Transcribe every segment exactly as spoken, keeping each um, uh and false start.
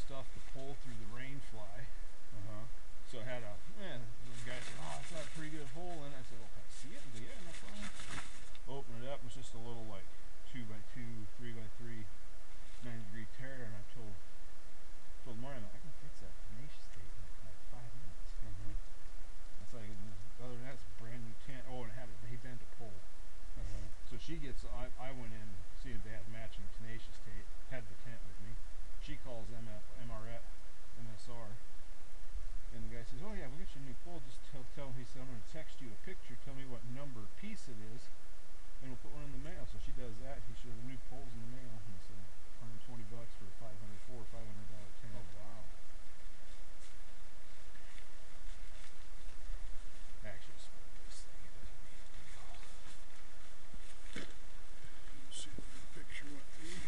stuff to pull through the rain fly. Uh-huh. So I had a, eh, the guy said, oh, it's got a pretty good hole in it. I said, well, can I see it? He said, yeah, no problem. Open it up, it was just a little like two by two, three by three, ninety degree tear, and I told told Marty, I can fix that tenacious tape in like five minutes. Uh-huh. It's like, other than that, it's brand new tent. Oh, and it had a hay bent to pull. Uh-huh. So she gets, I, I went in, seeing if they had matching tenacious tape, had the tent with me. She calls M F, M R M S R, and the guy says, oh yeah, we'll get you a new pole. Just tell, tell him, he said, I'm going to text you a picture, tell me what number piece it is, and we'll put one in the mail. So she does that. He shows the new poles in the mail, and he said, one hundred twenty bucks for a five hundred four, five hundred dollar tent. Oh, wow. Actually, split this thing. It doesn't need to be all. Let's see if the picture went through.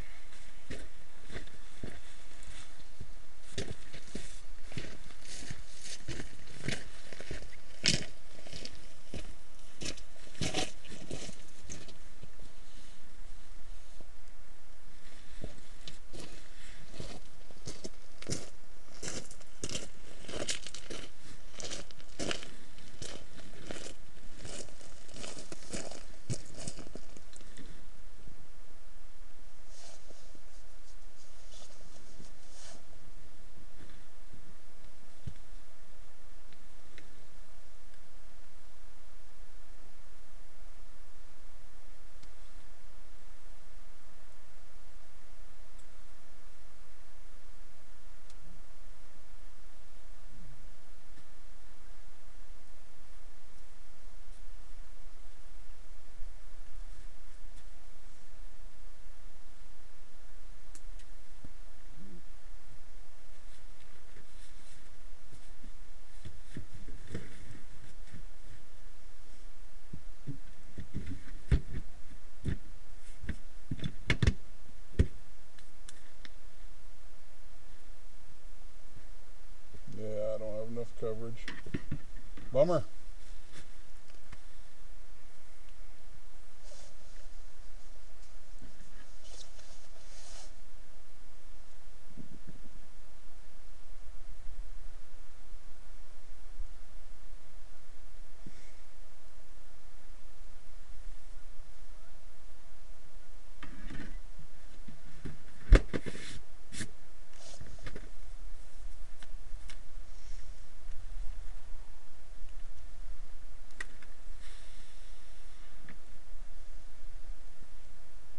Yeah, I don't have enough coverage. Bummer.